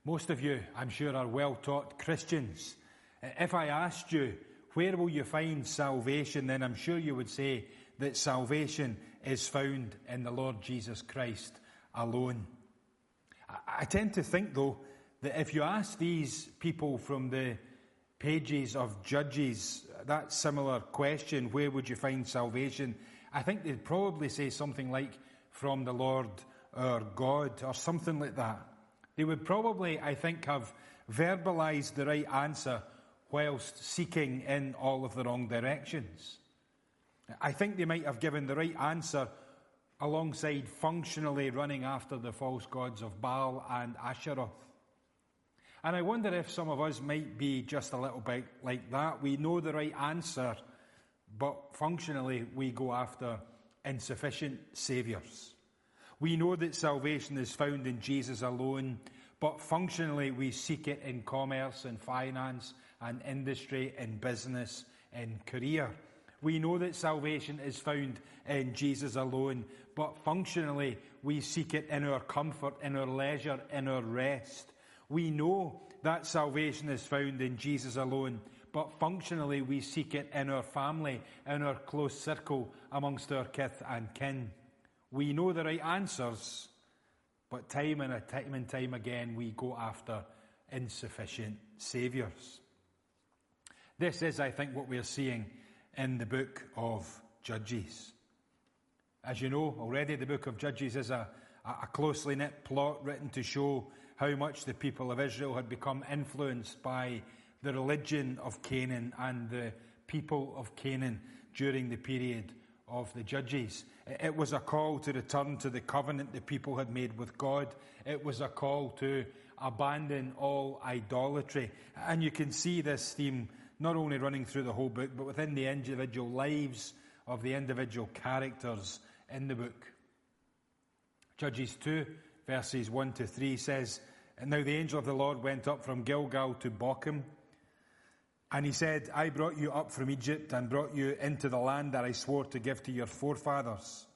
Most of you, I'm sure, are well-taught Christians. If I asked you, where will you find salvation, then I'm sure you would say that salvation is found in the Lord Jesus Christ alone. I tend to think, though, that if you ask these people from the pages of Judges that similar question, where would you find salvation, I think they'd probably say something like, from the Lord our God, or something like that. They would probably, I think, have verbalised the right answer whilst seeking in all of the wrong directions. I think they might have given the right answer alongside functionally running after the false gods of Baal and Asheroth. And I wonder if some of us might be just a little bit like that. We know the right answer, but functionally we go after insufficient saviours. We know that salvation is found in Jesus alone, but functionally we seek it in commerce and finance and industry and business and career. We know that salvation is found in Jesus alone, but functionally we seek it in our comfort, in our leisure, in our rest. We know that salvation is found in Jesus alone, but functionally we seek it in our family, in our close circle, amongst our kith and kin. We know the right answers, but time and time again we go after insufficient saviours. This is, I think, what we're seeing in the book of Judges. As you know already, the book of Judges is a closely knit plot written to show how much the people of Israel had become influenced by the religion of Canaan and the people of Canaan during the period of the Judges. It was a call to return to the covenant the people had made with God. It was a call to abandon all idolatry. And you can see this theme not only running through the whole book, but within the individual lives of the individual characters in the book. Judges 2, verses 1 to 3 says, "And now the angel of the Lord went up from Gilgal to Bochim, and he said, I brought you up from Egypt and brought you into the land that I swore to give to your forefathers.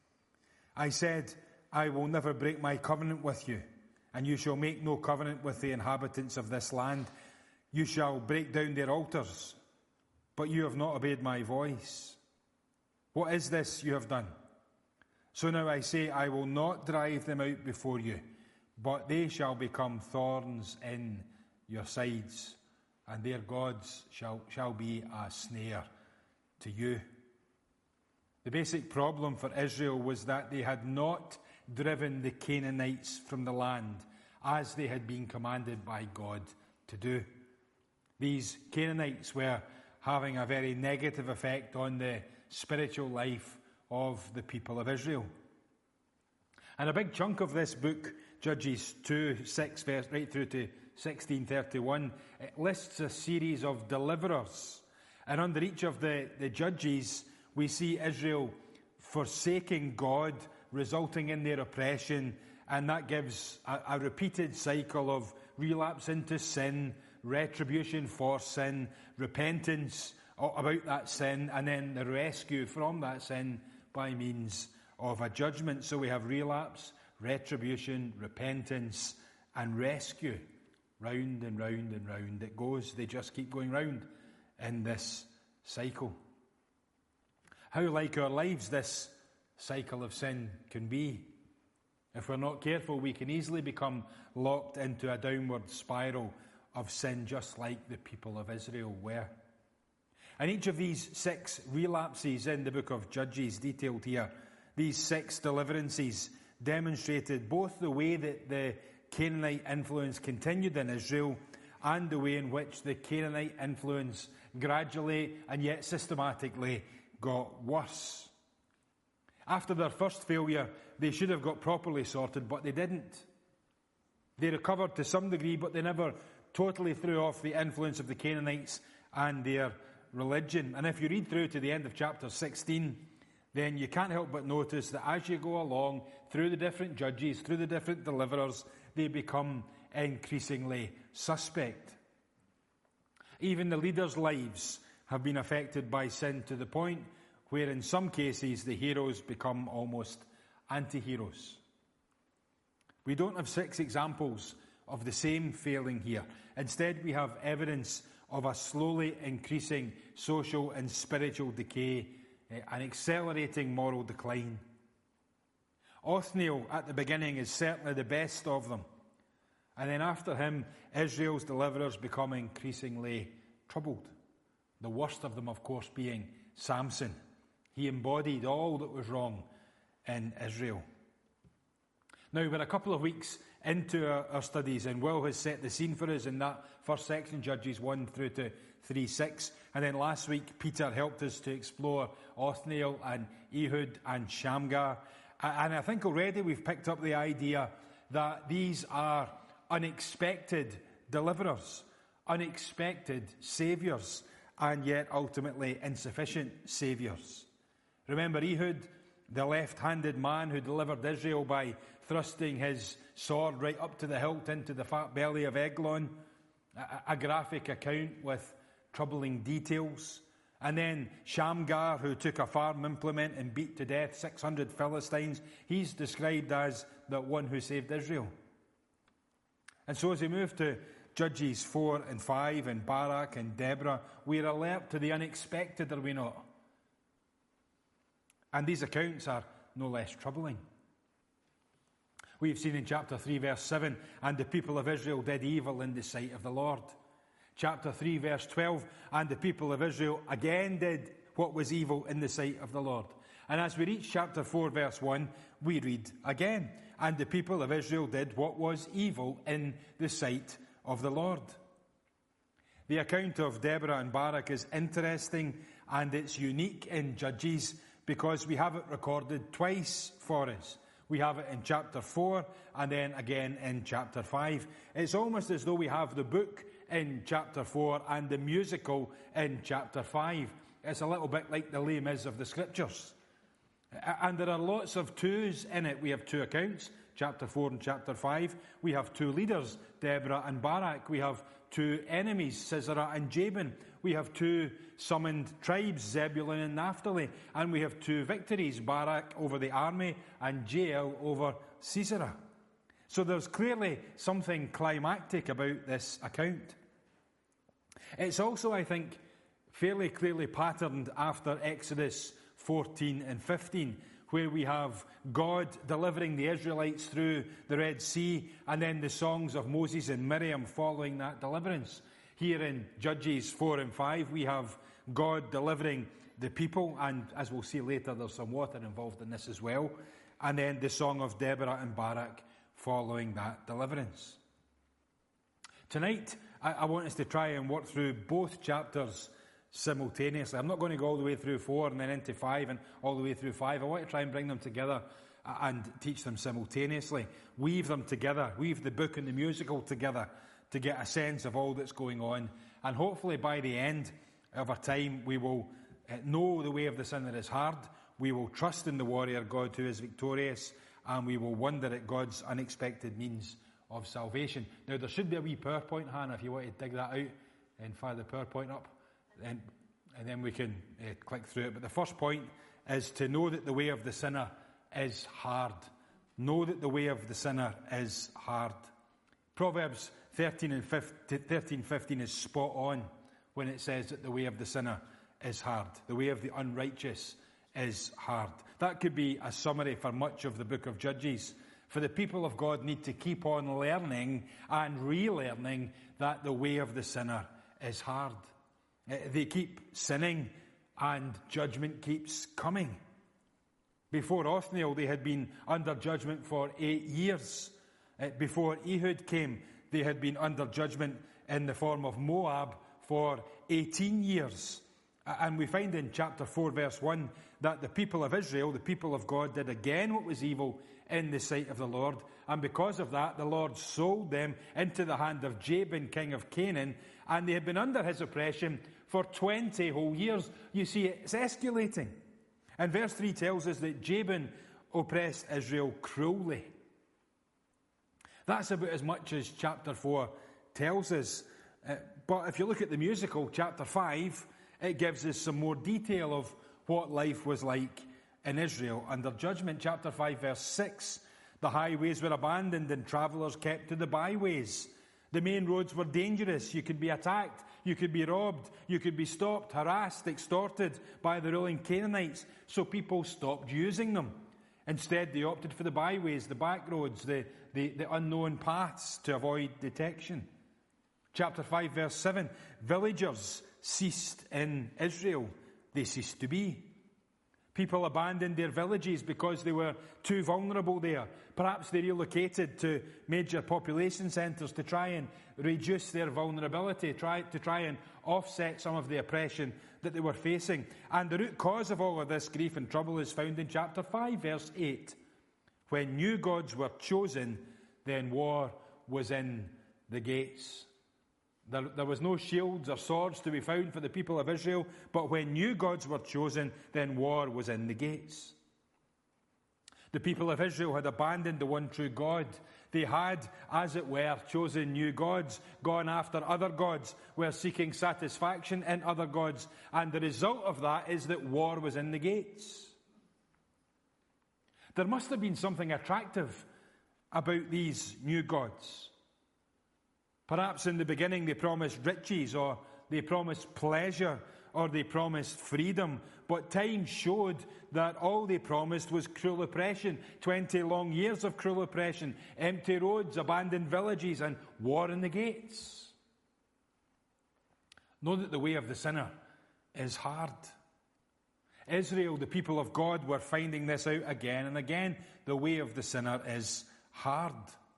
I said, I will never break my covenant with you, and you shall make no covenant with the inhabitants of this land. You shall break down their altars, but you have not obeyed my voice. What is this you have done? So now I say, I will not drive them out before you, but they shall become thorns in your sides, and their gods shall be a snare to you." The basic problem for Israel was that they had not driven the Canaanites from the land as they had been commanded by God to do. These Canaanites were having a very negative effect on the spiritual life of the people of Israel. And a big chunk of this book, Judges 2, 6, verse right through to 16:31, it lists a series of deliverers. And under each of the judges, we see Israel forsaking God, resulting in their oppression, and that gives a repeated cycle of relapse into sin, retribution for sin, repentance about that sin, and then the rescue from that sin by means of a judgment. So we have relapse, retribution, repentance, and rescue. Round and round and round it goes. They just keep going round in this cycle. How like our lives this cycle of sin can be. If we're not careful, we can easily become locked into a downward spiral of sin, just like the people of Israel were. And each of these 6 relapses in the book of Judges detailed here, these 6 deliverances, demonstrated both the way that the Canaanite influence continued in Israel and the way in which the Canaanite influence gradually and yet systematically got worse. After their first failure, they should have got properly sorted, but they didn't. They recovered to some degree, but they never totally threw off the influence of the Canaanites and their religion. And if you read through to the end of chapter 16, then you can't help but notice that as you go along through the different judges, through the different deliverers, they become increasingly suspect. Even the leaders' lives have been affected by sin to the point where in some cases the heroes become almost anti-heroes. We don't have 6 examples of the same failing here. Instead, we have evidence of a slowly increasing social and spiritual decay, an accelerating moral decline. Othniel at the beginning is certainly the best of them. And then after him, Israel's deliverers become increasingly troubled. The worst of them, of course, being Samson. He embodied all that was wrong in Israel. Now, we're a couple of weeks into our studies, and Will has set the scene for us in that first section, Judges 1 through to 3:6. And then last week, Peter helped us to explore Othniel and Ehud and Shamgar. And I think already we've picked up the idea that these are unexpected deliverers, unexpected saviours, and yet ultimately insufficient saviours. Remember Ehud, the left-handed man who delivered Israel by thrusting his sword right up to the hilt into the fat belly of Eglon, a graphic account with troubling details. And then Shamgar, who took a farm implement and beat to death 600 Philistines, he's described as the one who saved Israel. And so as we move to Judges 4 and 5 and Barak and Deborah, we're alert to the unexpected, are we not? And these accounts are no less troubling. We've seen in chapter 3 verse 7, and the people of Israel did evil in the sight of the Lord. Chapter 3 verse 12, and the people of Israel again did what was evil in the sight of the Lord. And as we reach chapter 4 verse 1, we read again, and the people of Israel did what was evil in the sight of the Lord. The account of Deborah and Barak is interesting, and it's unique in Judges because we have it recorded twice for us. We have it in chapter 4 and then again in chapter 5. It's almost as though we have the book in chapter 4 and the musical in chapter 5. It's a little bit like the Les Mis of the Scriptures. And there are lots of twos in it. We have two accounts, chapter 4 and chapter 5. We have two leaders, Deborah and Barak. We have two enemies, Sisera and Jabin. We have two summoned tribes, Zebulun and Naphtali. And we have two victories, Barak over the army and Jael over Sisera. So there's clearly something climactic about this account. It's also, I think, fairly clearly patterned after Exodus 14 and 15, where we have God delivering the Israelites through the Red Sea, and then the songs of Moses and Miriam following that deliverance. Here in Judges 4 and 5, we have God delivering the people, and as we'll see later, there's some water involved in this as well. And then the song of Deborah and Barak following that deliverance. Tonight, I want us to try and work through both chapters simultaneously. I'm not going to go all the way through 4 and then into 5 and all the way through 5. I want to try and bring them together and teach them simultaneously. Weave them together, weave the book and the musical together to get a sense of all that's going on. And hopefully by the end of our time, we will know the way of the sinner is hard. We will trust in the warrior God who is victorious, and we will wonder at God's unexpected means of salvation. Now, there should be a wee PowerPoint, Hannah, if you want to dig that out and fire the PowerPoint up. And then we can click through it. But the first point is to know that the way of the sinner is hard. Know that the way of the sinner is hard. Proverbs 13:15 is spot on when it says that the way of the sinner is hard. The way of the unrighteous is hard. That could be a summary for much of the book of Judges. For the people of God need to keep on learning and relearning that the way of the sinner is hard. They keep sinning and judgment keeps coming. Before Othniel, they had been under judgment for 8 years. Before Ehud came, they had been under judgment in the form of Moab for 18 years. And we find in chapter 4 verse 1 that the people of Israel, the people of God, did again what was evil in the sight of the Lord. And because of that, the Lord sold them into the hand of Jabin, king of Canaan, and they had been under his oppression for 20 whole years. You see, it's escalating. And verse 3 tells us that Jabin oppressed Israel cruelly. That's about as much as chapter 4 tells us. But if you look at the musical, chapter 5, it gives us some more detail of what life was like in Israel under judgment. Chapter 5, verse 6 The highways were abandoned and travellers kept to the byways. The main roads were dangerous. You could be attacked, you could be robbed, you could be stopped, harassed, extorted by the ruling Canaanites. So people stopped using them. Instead, they opted for the byways, the back roads, the unknown paths to avoid detection. Chapter 5, verse 7, villagers ceased in Israel. They ceased to be. People abandoned their villages because they were too vulnerable there. Perhaps they relocated to major population centres to try and reduce their vulnerability, to try and offset some of the oppression that they were facing. And the root cause of all of this grief and trouble is found in chapter 5, verse 8. When new gods were chosen, then war was in the gates. There was no shields or swords to be found for the people of Israel, but when new gods were chosen, then war was in the gates. The people of Israel had abandoned the one true God. They had, as it were, chosen new gods, gone after other gods, were seeking satisfaction in other gods, and the result of that is that war was in the gates. There must have been something attractive about these new gods. Perhaps in the beginning they promised riches, or they promised pleasure, or they promised freedom. But time showed that all they promised was cruel oppression, 20 long years of cruel oppression, empty roads, abandoned villages, and war in the gates. Know that the way of the sinner is hard. Israel, the people of God, were finding this out again and again. The way of the sinner is hard.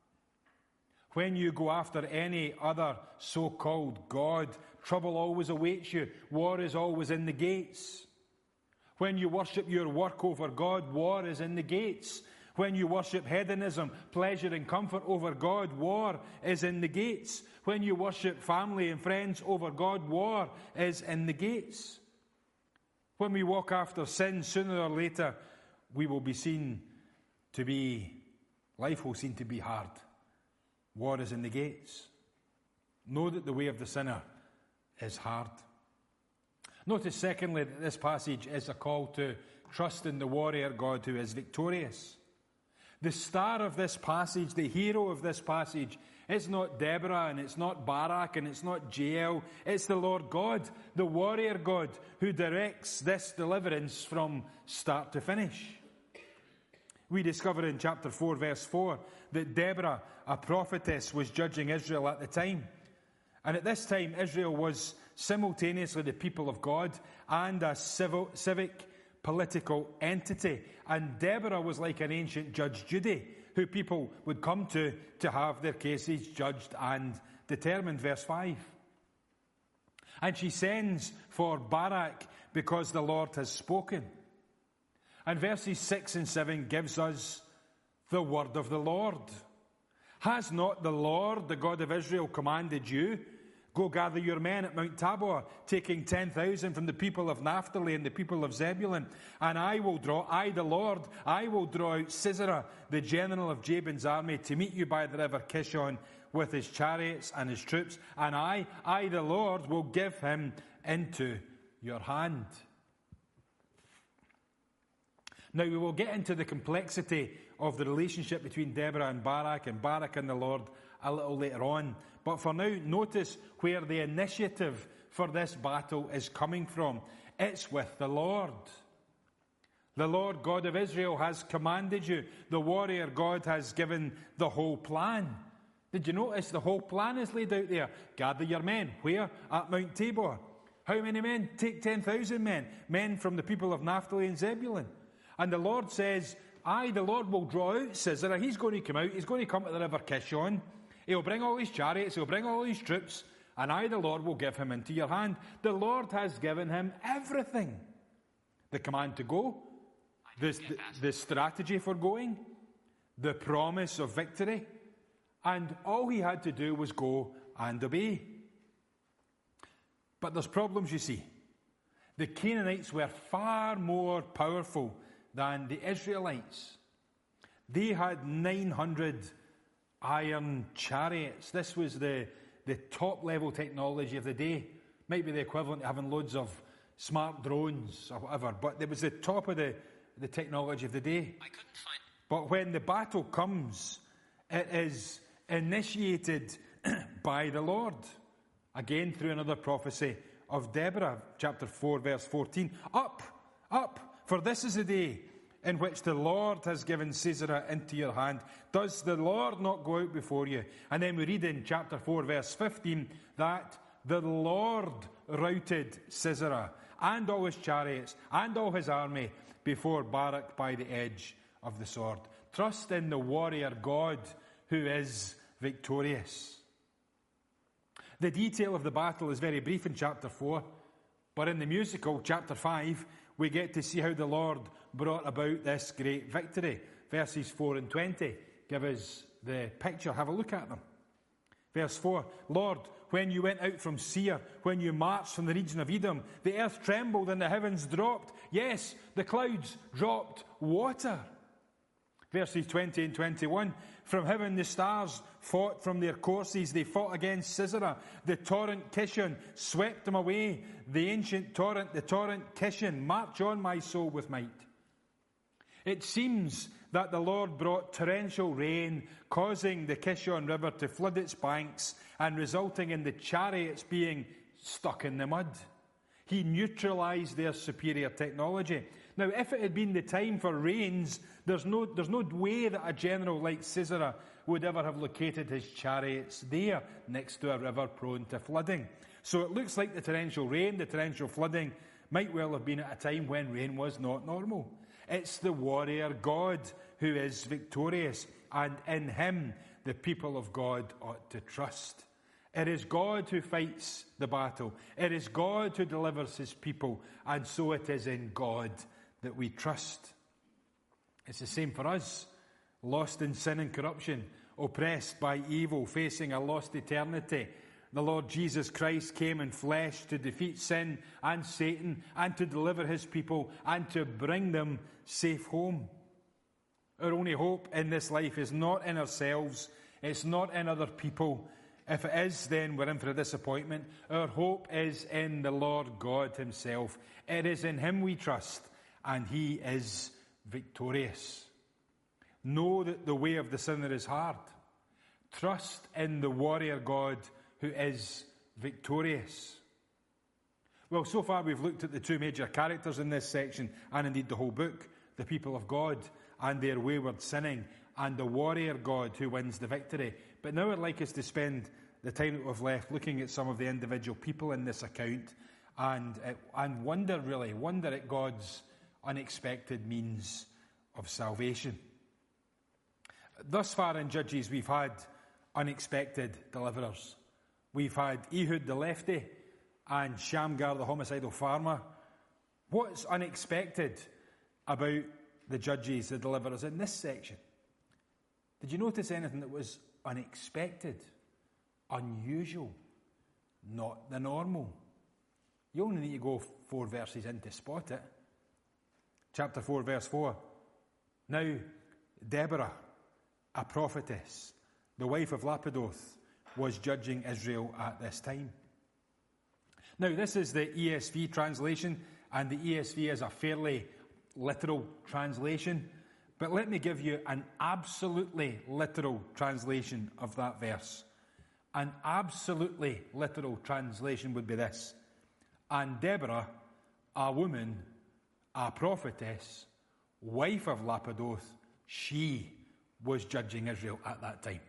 When you go after any other so-called God, trouble always awaits you. War is always in the gates. When you worship your work over God, war is in the gates. When you worship hedonism, pleasure and comfort over God, war is in the gates. When you worship family and friends over God, war is in the gates. When we walk after sin, sooner or later, life will seem to be hard. War is in the gates. Know that the way of the sinner is hard. Notice, secondly, that this passage is a call to trust in the warrior God who is victorious. The star of this passage, the hero of this passage, is not Deborah, and it's not Barak, and it's not Jael. It's the Lord God, the warrior God, who directs this deliverance from start to finish. We discover in chapter 4, verse 4, that Deborah, a prophetess, was judging Israel at the time. And at this time, Israel was simultaneously the people of God and a civic political entity. And Deborah was like an ancient Judge Judy, who people would come to have their cases judged and determined. Verse 5. And she sends for Barak because the Lord has spoken. And verses 6 and 7 gives us the word of the Lord. Has not the Lord, the God of Israel, commanded you? Go gather your men at Mount Tabor, taking 10,000 from the people of Naphtali and the people of Zebulun. And the Lord, will draw out Sisera, the general of Jabin's army, to meet you by the river Kishon with his chariots and his troops. And I, the Lord, will give him into your hand. Now, we will get into the complexity of the relationship between Deborah and Barak and the Lord a little later on. But for now, notice where the initiative for this battle is coming from. It's with the Lord. The Lord God of Israel has commanded you. The warrior God has given the whole plan. Did you notice the whole plan is laid out there? Gather your men. Where? At Mount Tabor. How many men? Take 10,000 men. Men from the people of Naphtali and Zebulun. And the Lord says, the Lord will draw out Sisera. He's going to come out. He's going to come to the river Kishon. He'll bring all his chariots. He'll bring all his troops. And the Lord, will give him into your hand. The Lord has given him everything. The command to go. The strategy for going. The promise of victory. And all he had to do was go and obey. But there's problems, you see. The Canaanites were far more powerful than the Israelites. They had 900 iron chariots. This was the top level technology of the day. Might be the equivalent to having loads of smart drones or whatever, but it was the top of the technology of the day. I couldn't find But when the battle comes, it is initiated by the Lord. Again, through another prophecy of Deborah, chapter 4, verse 14. Up, up, for this is the day in which the Lord has given Sisera into your hand. Does the Lord not go out before you? And then we read in chapter 4, verse 15, that the Lord routed Sisera and all his chariots and all his army before Barak by the edge of the sword. Trust in the warrior God who is victorious. The detail of the battle is very brief in chapter 4, but in the musical, chapter 5, we get to see how the Lord brought about this great victory. Verses 4 and 20 give us the picture. Have a look at them. Verse 4, Lord, when you went out from Seir, when you marched from the region of Edom, the earth trembled and the heavens dropped. Yes, the clouds dropped water. Verses 20 and 21, from heaven the stars fought from their courses. They fought against Sisera. The torrent Kishon swept them away. The ancient torrent, the torrent Kishon, march on, my soul, with might. It seems that the Lord brought torrential rain, causing the Kishon River to flood its banks and resulting in the chariots being stuck in the mud. He neutralized their superior technology. Now, if it had been the time for rains, there's no way that a general like Sisera would ever have located his chariots there, next to a river prone to flooding. So it looks like the torrential rain, the torrential flooding, might well have been at a time when rain was not normal. It's the warrior God who is victorious, and in him the people of God ought to trust. It is God who fights the battle. It is God who delivers his people, and so it is in God that we trust. It's the same for us, lost in sin and corruption, oppressed by evil, facing a lost eternity. The Lord Jesus Christ came in flesh to defeat sin and Satan and to deliver his people and to bring them safe home. Our only hope in this life is not in ourselves. It's not in other people. If it is, then we're in for a disappointment. Our hope is in the Lord God himself. It is in him we trust, and he is victorious. Know that the way of the sinner is hard. Trust in the warrior God who is victorious. Well, so far we've looked at the two major characters in this section, and indeed the whole book, the people of God and their wayward sinning, and the warrior God who wins the victory. But now I'd like us to spend the time that we've left looking at some of the individual people in this account and wonder at God's unexpected means of salvation. Thus far in Judges, we've had unexpected deliverers. We've had Ehud the lefty and Shamgar the homicidal farmer. What's unexpected about the Judges, the deliverers, in this section? Did you notice anything that was unexpected, unusual, not the normal? You only need to go 4 verses in to spot it. Chapter 4, verse 4. Now, Deborah, a prophetess, the wife of Lapidoth, was judging Israel at this time. Now, this is the ESV translation, and the ESV is a fairly literal translation. But let me give you an absolutely literal translation of that verse. An absolutely literal translation would be this: and Deborah, a woman, a prophetess, wife of Lapidoth, she was judging Israel at that time.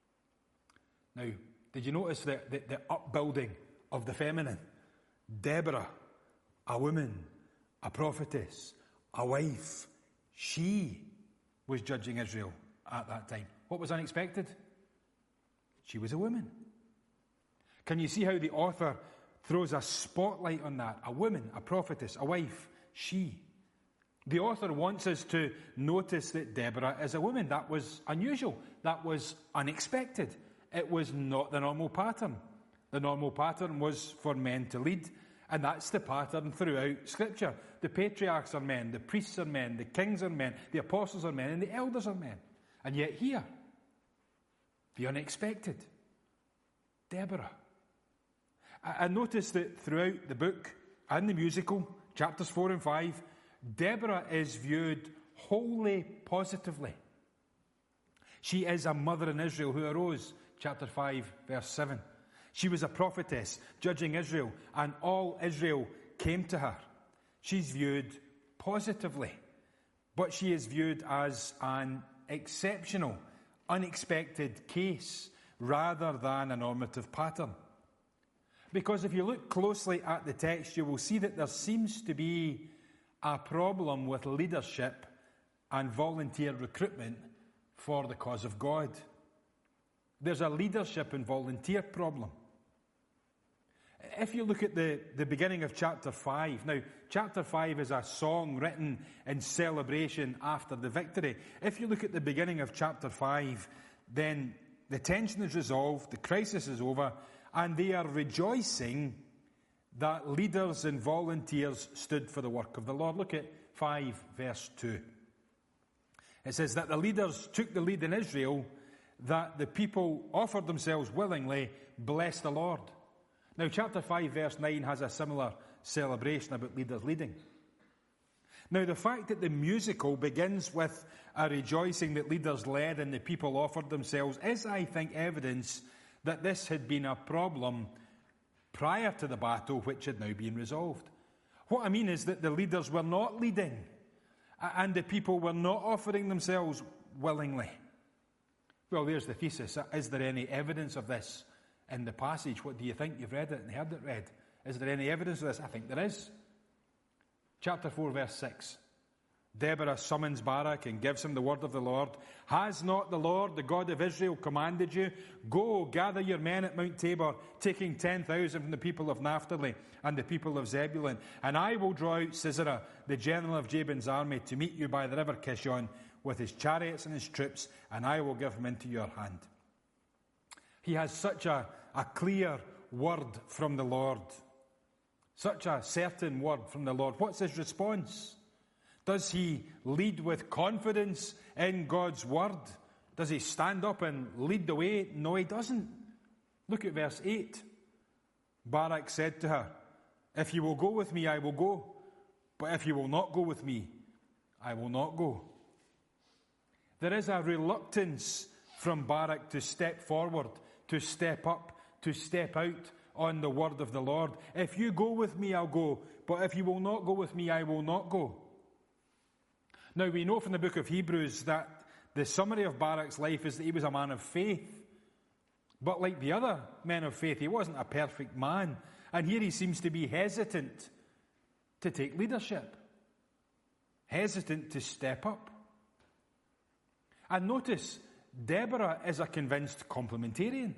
Now, did you notice the upbuilding of the feminine? Deborah, a woman, a prophetess, a wife, she was judging Israel at that time. What was unexpected? She was a woman. Can you see how the author throws a spotlight on that? A woman, a prophetess, a wife, she. The author wants us to notice that Deborah is a woman. That was unusual. That was unexpected. It was not the normal pattern. The normal pattern was for men to lead, and that's the pattern throughout Scripture. The patriarchs are men, the priests are men, the kings are men, the apostles are men, and the elders are men. And yet here, the unexpected, Deborah. I notice that throughout the book and the musical, chapters 4 and 5, Deborah is viewed wholly positively. She is a mother in Israel who arose, chapter 5, verse 7. She was a prophetess, judging Israel, and all Israel came to her. She's viewed positively, but she is viewed as an exceptional, unexpected case rather than a normative pattern. Because if you look closely at the text, you will see that there seems to be a problem with leadership and volunteer recruitment for the cause of God. There's a leadership and volunteer problem. If you look at the beginning of chapter 5, now chapter 5 is a song written in celebration after the victory. If you look at the beginning of chapter 5, then the tension is resolved, the crisis is over, and they are rejoicing that leaders and volunteers stood for the work of the Lord. Look at 5 verse 2. It says that the leaders took the lead in Israel, that the people offered themselves willingly, bless the Lord. Now, chapter 5, verse 9 has a similar celebration about leaders leading. Now, the fact that the musical begins with a rejoicing that leaders led and the people offered themselves is, I think, evidence that this had been a problem prior to the battle, which had now been resolved. What I mean is that the leaders were not leading, and the people were not offering themselves willingly. Well, there's the thesis. Is there any evidence of this in the passage? What do you think? You've read it and heard it read. Is there any evidence of this? I think there is. Chapter 4, verse 6. Deborah summons Barak and gives him the word of the Lord. Has not the Lord, the God of Israel, commanded you? Go, gather your men at Mount Tabor, taking 10,000 from the people of Naphtali and the people of Zebulun. And I will draw out Sisera, the general of Jabin's army, to meet you by the river Kishon with his chariots and his troops, and I will give him into your hand. He has such a clear word from the Lord. Such a certain word from the Lord. What's his response? Does he lead with confidence in God's word? Does he stand up and lead the way? No, he doesn't. Look at verse 8. Barak said to her, if you will go with me, I will go. But if you will not go with me, I will not go. There is a reluctance from Barak to step forward, to step up, to step out on the word of the Lord. If you go with me, I'll go. But if you will not go with me, I will not go. Now, we know from the book of Hebrews that the summary of Barak's life is that he was a man of faith. But like the other men of faith, he wasn't a perfect man. And here he seems to be hesitant to take leadership. Hesitant to step up. And notice, Deborah is a convinced complementarian.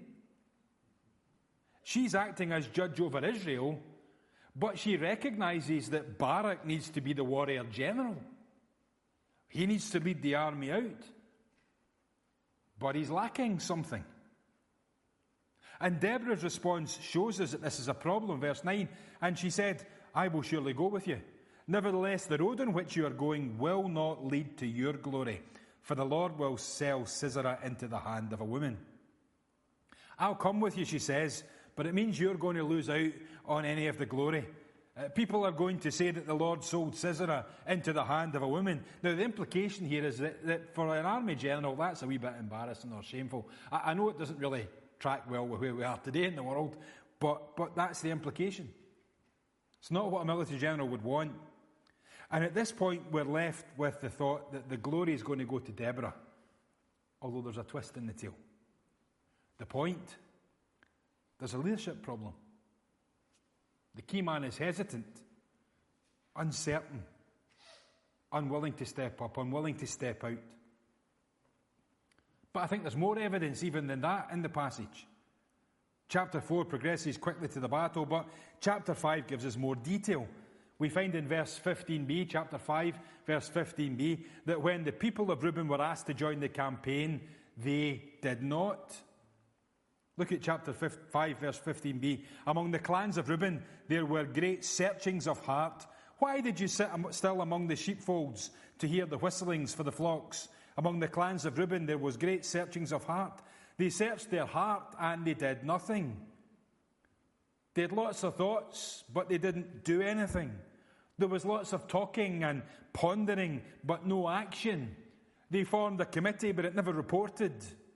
She's acting as judge over Israel, but she recognizes that Barak needs to be the warrior general. He needs to lead the army out. But he's lacking something. And Deborah's response shows us that this is a problem. Verse 9, and she said, I will surely go with you. Nevertheless, the road on which you are going will not lead to your glory, for the Lord will sell Sisera into the hand of a woman. I'll come with you, she says, but it means you're going to lose out on any of the glory. People are going to say that the Lord sold Sisera into the hand of a woman. Now, the implication here is that for an army general, that's a wee bit embarrassing or shameful. I know it doesn't really track well with where we are today in the world, but that's the implication. It's not what a military general would want. And at this point, we're left with the thought that the glory is going to go to Deborah, although there's a twist in the tale. The point, there's a leadership problem. The key man is hesitant, uncertain, unwilling to step up, unwilling to step out. But I think there's more evidence even than that in the passage. Chapter 4 progresses quickly to the battle, but chapter 5 gives us more detail. We find in verse 15b, chapter 5, verse 15b, that when the people of Reuben were asked to join the campaign, they did not. Look at chapter 5, verse 15b. Among the clans of Reuben, there were great searchings of heart. Why did you sit still among the sheepfolds to hear the whistlings for the flocks? Among the clans of Reuben, there was great searchings of heart. They searched their heart and they did nothing. They had lots of thoughts, but they didn't do anything. There was lots of talking and pondering, but no action. They formed a committee, but it never reported.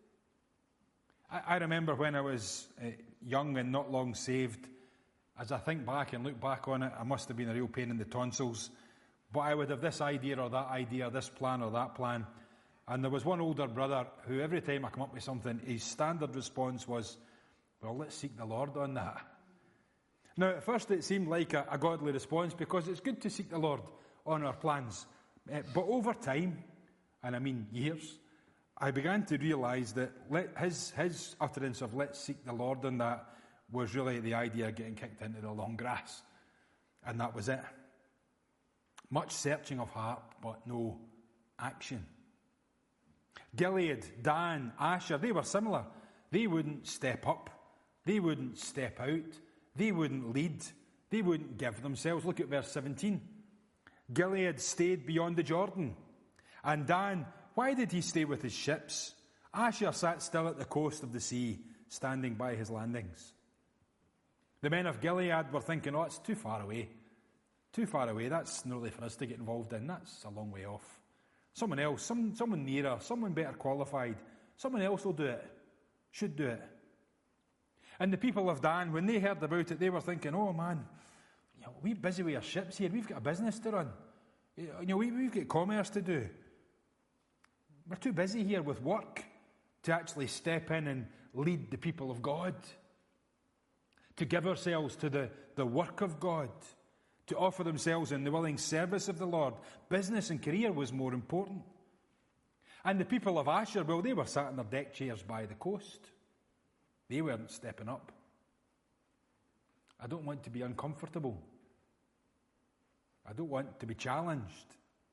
I remember when I was young and not long saved, as I think back and look back on it, I must have been a real pain in the tonsils. But I would have this idea or that idea, this plan or that plan. And there was one older brother who every time I come up with something, his standard response was, well, let's seek the Lord on that. Now, at first it seemed like a godly response because it's good to seek the Lord on our plans. But over time, and I mean years, I began to realise that his utterance of let's seek the Lord on that was really the idea of getting kicked into the long grass. And that was it. Much searching of heart, but no action. Gilead, Dan, Asher, they were similar. They wouldn't step up. They wouldn't step out. They wouldn't lead. They wouldn't give themselves. Look at verse 17. Gilead stayed beyond the Jordan. And Dan, why did he stay with his ships? Asher sat still at the coast of the sea, standing by his landings. The men of Gilead were thinking, oh, it's too far away. Too far away. That's not really for us to get involved in. That's a long way off. Someone else, someone nearer, someone better qualified. Someone else will do it. Should do it. And the people of Dan, when they heard about it, they were thinking, oh man, we're busy with our ships here. We've got a business to run. We've got commerce to do. We're too busy here with work to actually step in and lead the people of God. To give ourselves to the work of God. To offer themselves in the willing service of the Lord. Business and career was more important. And the people of Asher, well, they were sat in their deck chairs by the coast. They weren't stepping up. I don't want to be uncomfortable. I don't want to be challenged.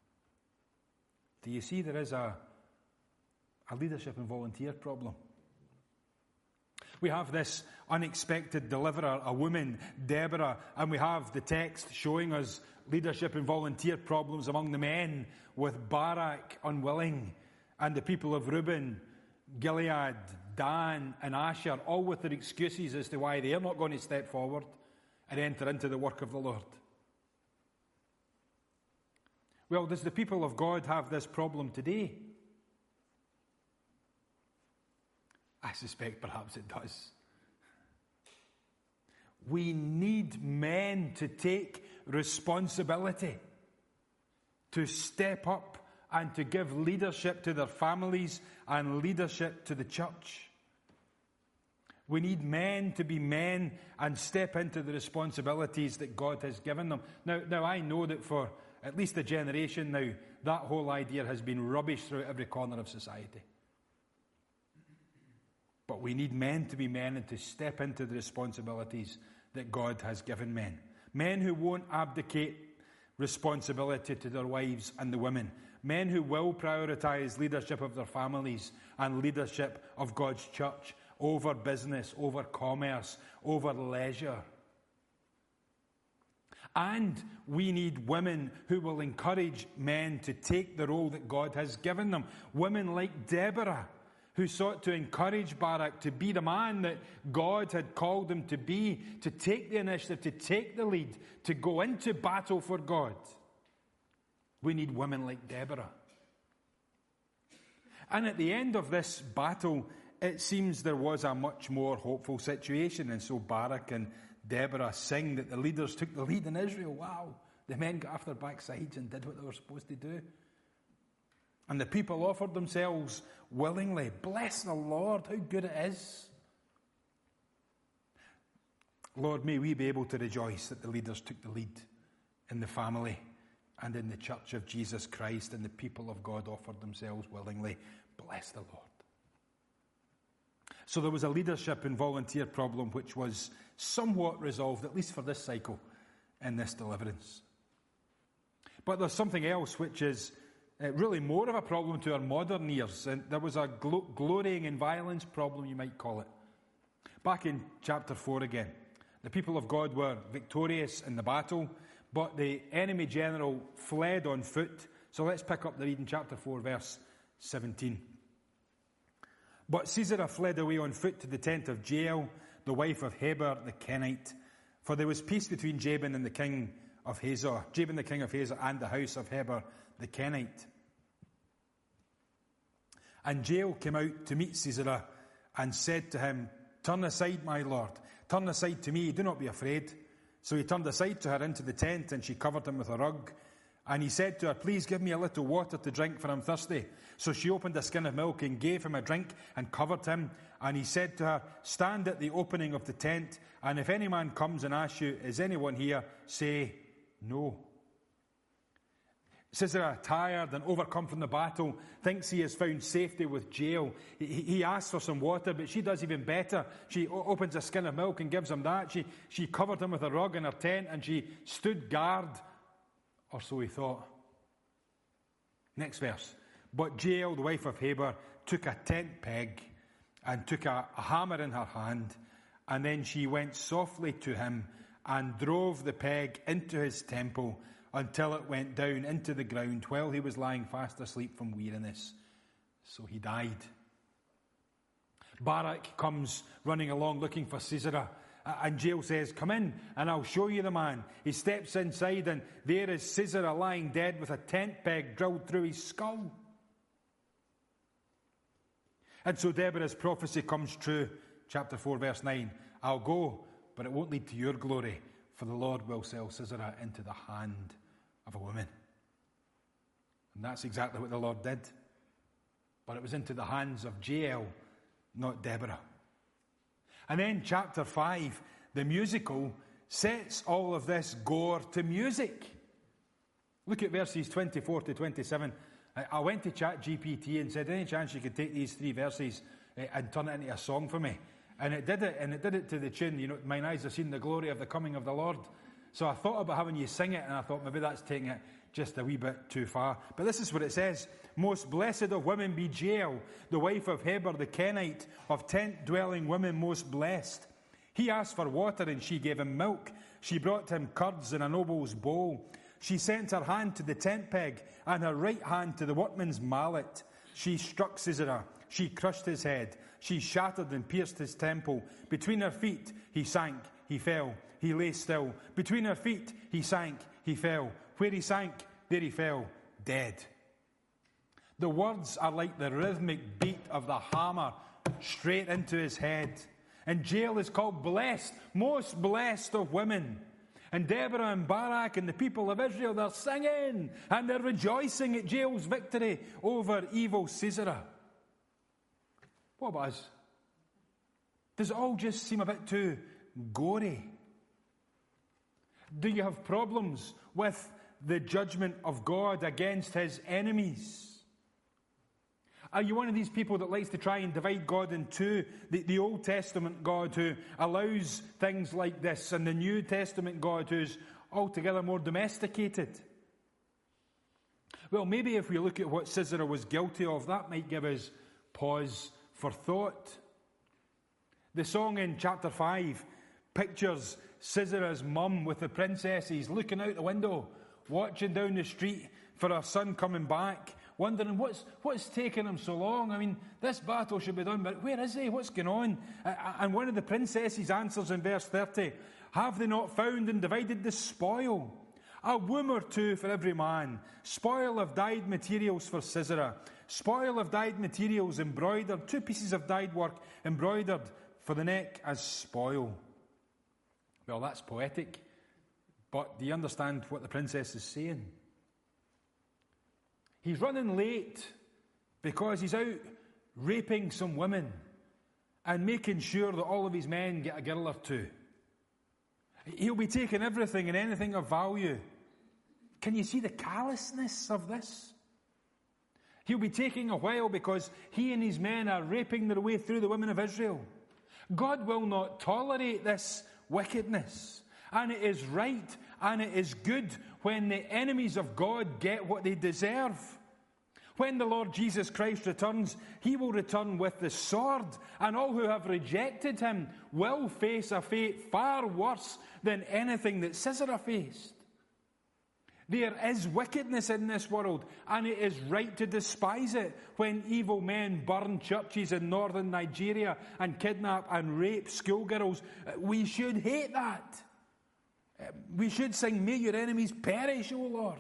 Do you see there is a leadership and volunteer problem? We have this unexpected deliverer, a woman, Deborah, and we have the text showing us leadership and volunteer problems among the men with Barak unwilling and the people of Reuben, Gilead, Dan and Asher, all with their excuses as to why they are not going to step forward and enter into the work of the Lord. Well, does the people of God have this problem today? I suspect perhaps it does. We need men to take responsibility, to step up and to give leadership to their families and leadership to the church. We need men to be men and step into the responsibilities that God has given them. Now I know that for at least a generation now, that whole idea has been rubbish through every corner of society. But we need men to be men and to step into the responsibilities that God has given men. Men who won't abdicate responsibility to their wives and the women. Men who will prioritize leadership of their families and leadership of God's church over business, over commerce, over leisure. And we need women who will encourage men to take the role that God has given them. Women like Deborah, who sought to encourage Barak to be the man that God had called him to be, to take the initiative, to take the lead, to go into battle for God. We need women like Deborah. And at the end of this battle, it seems there was a much more hopeful situation. And so Barak and Deborah sing that the leaders took the lead in Israel. Wow, the men got off their backsides and did what they were supposed to do. And the people offered themselves willingly. Bless the Lord, how good it is. Lord, may we be able to rejoice that the leaders took the lead in the family and in the church of Jesus Christ, and the people of God offered themselves willingly. Bless the Lord. So there was a leadership and volunteer problem which was somewhat resolved, at least for this cycle, in this deliverance. But there's something else which is really more of a problem to our modern ears. And there was a glorying in violence problem, you might call it. Back in chapter 4 again, the people of God were victorious in the battle, but the enemy general fled on foot. So let's pick up the reading, chapter 4, verse 17. But Sisera fled away on foot to the tent of Jael, the wife of Heber the Kenite. For there was peace between Jabin and the king of Hazor, Jabin the king of Hazor, and the house of Heber the Kenite. And Jael came out to meet Sisera and said to him, "Turn aside, my lord, turn aside to me, do not be afraid." So he turned aside to her into the tent, and she covered him with a rug. And he said to her, "Please give me a little water to drink, for I'm thirsty." So she opened a skin of milk and gave him a drink and covered him. And he said to her, "Stand at the opening of the tent, and if any man comes and asks you, 'Is anyone here?' say, 'No.'" Sisera, tired and overcome from the battle, thinks he has found safety with Jael. He asks for some water, but she does even better. She opens a skin of milk and gives him that. She covered him with a rug in her tent, and she stood guard, or so he thought. Next verse. But Jael, the wife of Heber, took a tent peg and took a hammer in her hand, and then she went softly to him and drove the peg into his temple until it went down into the ground while he was lying fast asleep from weariness. So he died. Barak comes running along looking for Sisera, and Jael says, "Come in and I'll show you the man." He steps inside, and there is Sisera lying dead with a tent peg drilled through his skull. And so Deborah's prophecy comes true. Chapter 4 verse 9. "I'll go, but it won't lead to your glory, for the Lord will sell Sisera into the hand of a woman." And that's exactly what the Lord did. But it was into the hands of Jael, not Deborah. And then chapter 5, the musical, sets all of this gore to music. Look at verses 24 to 27. I went to ChatGPT and said, "Any chance you could take these 3 verses and turn it into a song for me?" And it did it to the tune, "Mine eyes have seen the glory of the coming of the Lord." So I thought about having you sing it, and I thought maybe that's taking it just a wee bit too far. But this is what it says. "Most blessed of women be Jael, the wife of Heber the Kenite, of tent-dwelling women most blessed. He asked for water, and she gave him milk. She brought him curds in a noble's bowl. She sent her hand to the tent peg, and her right hand to the workman's mallet. She struck Sisera. She crushed his head. She shattered and pierced his temple. Between her feet he sank, he fell. He lay still. Between her feet he sank, he fell. Where he sank, there he fell, dead." The words are like the rhythmic beat of the hammer straight into his head. And Jael is called blessed, most blessed of women. And Deborah and Barak and the people of Israel, they're singing and they're rejoicing at Jael's victory over evil Sisera. What about us? Does it all just seem a bit too gory? Do you have problems with the judgment of God against his enemies? Are you one of these people that likes to try and divide God in two? The Old Testament God who allows things like this, and the New Testament God who's altogether more domesticated? Well, maybe if we look at what Sisera was guilty of, that might give us pause for thought. The song in chapter 5 pictures Sisera's mum with the princesses looking out the window, watching down the street for her son coming back, wondering what's taking him so long. I mean, this battle should be done, but where is he? What's going on? And one of the princesses answers in verse 30, "Have they not found and divided the spoil? A womb or two for every man. Spoil of dyed materials for Sisera. Spoil of dyed materials embroidered. 2 pieces of dyed work embroidered for the neck as spoil." Well, that's poetic. But do you understand what the princess is saying? He's running late because he's out raping some women and making sure that all of his men get a girl or 2. He'll be taking everything and anything of value. Can you see the callousness of this? He'll be taking a while because he and his men are raping their way through the women of Israel. God will not tolerate this wickedness. And it is right and it is good when the enemies of God get what they deserve. When the Lord Jesus Christ returns, he will return with the sword, and all who have rejected him will face a fate far worse than anything that Sisera faced. There is wickedness in this world, and it is right to despise it when evil men burn churches in northern Nigeria and kidnap and rape schoolgirls. We should hate that. We should sing, "May your enemies perish, O Lord."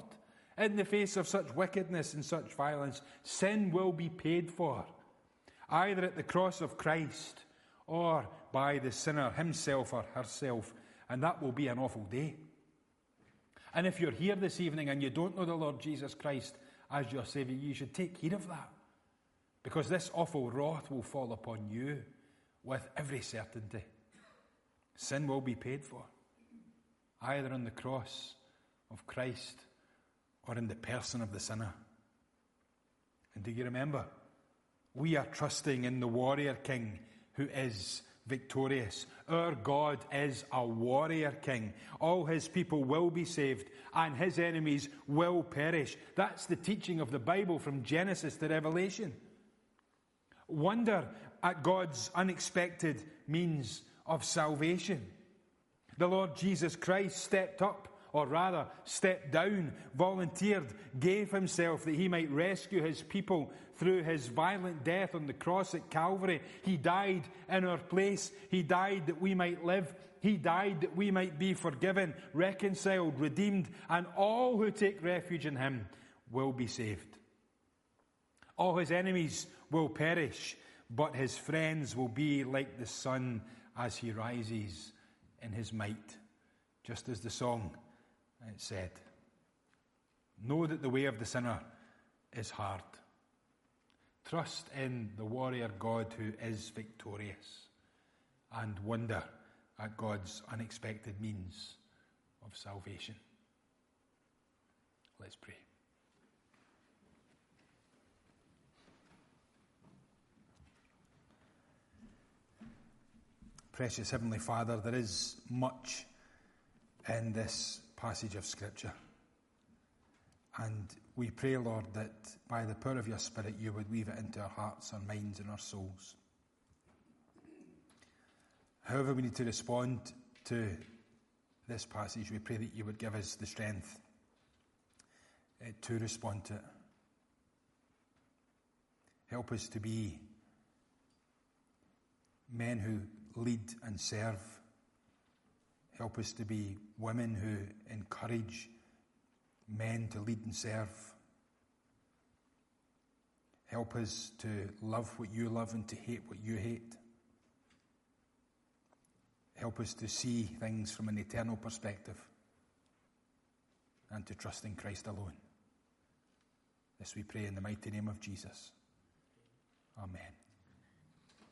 In the face of such wickedness and such violence, sin will be paid for, either at the cross of Christ or by the sinner himself or herself, and that will be an awful day. And if you're here this evening and you don't know the Lord Jesus Christ as your Saviour, you should take heed of that, because this awful wrath will fall upon you with every certainty. Sin will be paid for, either on the cross of Christ or in the person of the sinner. And do you remember? We are trusting in the warrior king who is victorious. Our God is a warrior king. All his people will be saved and his enemies will perish. That's the teaching of the Bible from Genesis to Revelation. Wonder at God's unexpected means of salvation. The Lord Jesus Christ stepped up, or rather stepped down, volunteered, gave himself that he might rescue his people through his violent death on the cross at Calvary. He died in our place. He died that we might live. He died that we might be forgiven, reconciled, redeemed, and all who take refuge in him will be saved. All his enemies will perish, but his friends will be like the sun as he rises in his might, just as the song it said. Know that the way of the sinner is hard. Trust in the warrior God who is victorious, and wonder at God's unexpected means of salvation. Let's pray. Precious Heavenly Father, there is much in this passage of Scripture. And we pray, Lord, that by the power of your Spirit you would weave it into our hearts, our minds and our souls. However we need to respond to this passage, we pray that you would give us the strength to respond to it. Help us to be men who lead and serve. Help us to be women who encourage men to lead and serve. Help us to love what you love and to hate what you hate. Help us to see things from an eternal perspective and to trust in Christ alone. This we pray in the mighty name of Jesus. Amen.